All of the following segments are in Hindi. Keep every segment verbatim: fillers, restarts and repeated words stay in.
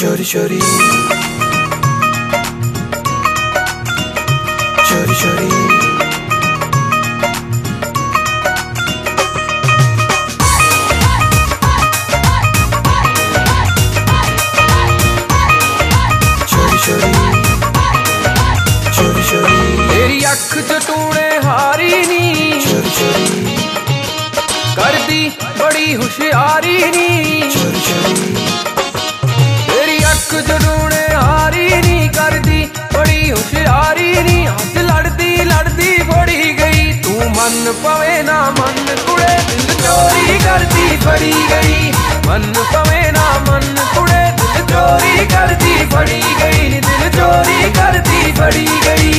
चोरी चोरी चोरी चोरी चोरी चोरी चोरी चोरी तेरी अख च टूणे हारी नी चोरी चोरी करदी बड़ी होशियारी नी चोरी चोरी तेरी अख च टूणे हारी नी करदी बड़ी होशियारी नी हथ लड़दी लड़दी फड़ी गई तू मन पवे ना मन कुड़े दिल चोरी करदी फड़ी गई मन पवे ना मन कुड़े दिल चोरी करदी फड़ी गई दिल चोरी करदी फड़ी गई।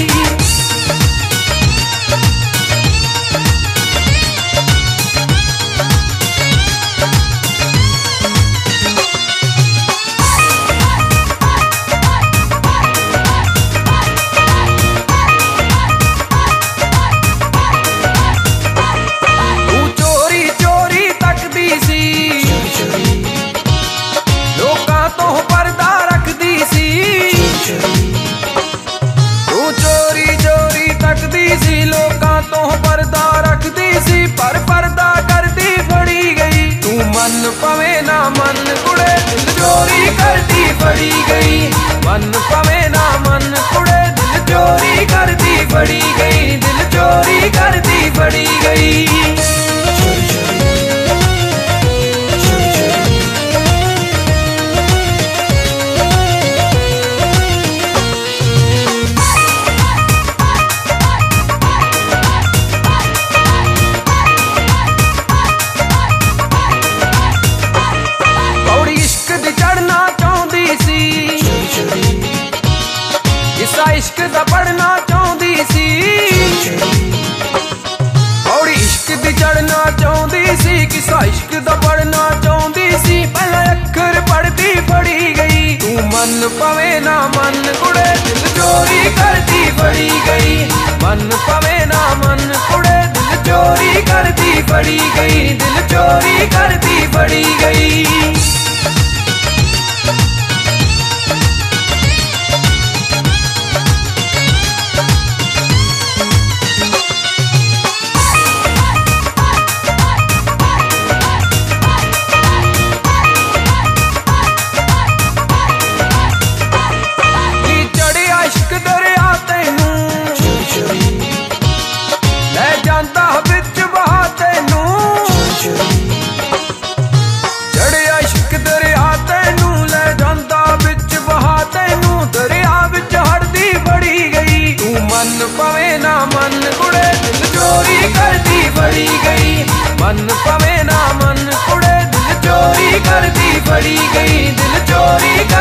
पर पर्दा करदी फड़ी गई तू मन पवे ना मन कुड़े दिल चोरी करदी फड़ी गई मन पवे ना मन कुड़े दिल चोरी करदी फड़ी गई दिल चोरी करदी फड़ी गई। चोरी चोरी चोरी चोरी इश्क दा पढ़ना चाहती सी और इश्क दी चढ़ना चाहती सी किसा इश्क दा पढ़ना चाहती सी पहला अखर पढ़ती फड़ी गई तू मन पवे ना मन कुड़े दिल चोरी करती फड़ी गई मन पवे ना मन कुड़े दिल चोरी करती फड़ी गई दिल चोरी करती फड़ी गई। मन पवे ना मन कुड़े दिल चोरी करदी फड़ी गई मन पवे ना मन कुड़े दिल चोरी करदी फड़ी गई दिल चोरी